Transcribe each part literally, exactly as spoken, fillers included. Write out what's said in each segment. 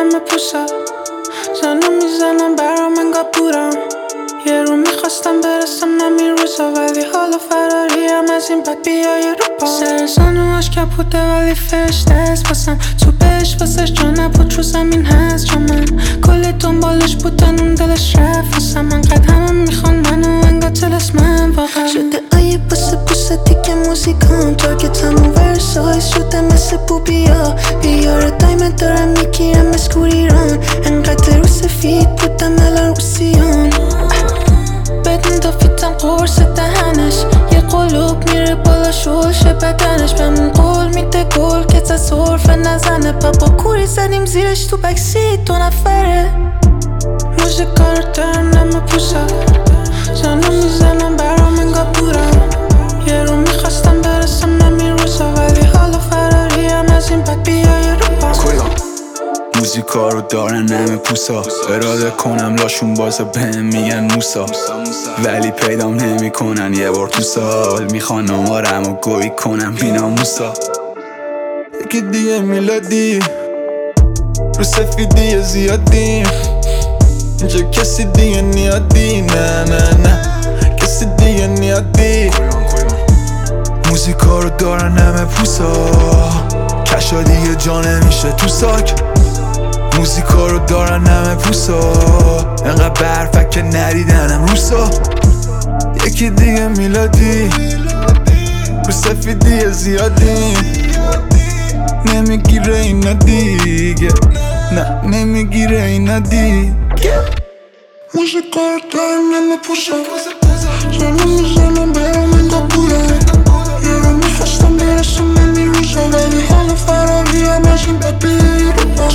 نم پوسا زنو میزنم برام انگار بورم یه رو میخواستم برسم نمی روزا ولی حالا فراریم از این بد بیای رو پا سر زانوهاش کپوته ولی فرشته است واسم تو بهش واسش جا نبود رو زمین هست جا من کلی دنبالش بودن اون دلش رفت واسم انقدر همه میخوان منو انگار تلسمم واقعا شده آیه بوسه بوسه دیگه موزیکام تارگتم و ورسایز شده مثل بوبیا بیاره دایمه دارم میگیرم مسکور ایران انقدر رو سفید بودم الان رو سیان بدون دافیتم قرص دهنش یه قلوب میره بالا شلشه بدنش بهمون قول میده گل که تا صرفه نزنه بابا کوری زدیم زیرش تو بکسیت دو نفره موزیکا رو دارم نم پوسا زنو میزنم برام انگار بورم یه رو میخواستم برسم نمی روزا ولی حالا فراریم از این بد بیای رو پا موزیکا رو دارن نم پوسا اراده کنم لاشون بازه بهم میگن موسا ولی پیدام نمی کنن یه بار تو سال میخوان آمارم و گوی کنم بینا موسا یکی دیگه میلادی رو سفیدی زیادی اینجا کسی دیگه نیادی نه نه نه کسی دیگه نیادی موزیکا رو دارن نم پوسا کشا دیگه جا نمیشه تو ساک موزیکا رو دارن نم پوسا انقدر برفک که نریدنم روسا یکی دیگه میلادی رو سفیدی زیادی نمیگیره اینا دیگه نه نمیگیره اینا دیگه موزیکا رو دارن نم پوسا زنو میزنم برام انگار بورم یه رو میخواستم برسم نمی روزا ولی حالا فراریم از این بد بیای رو پا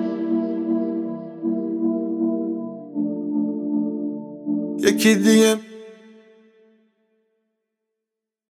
یکی دیگه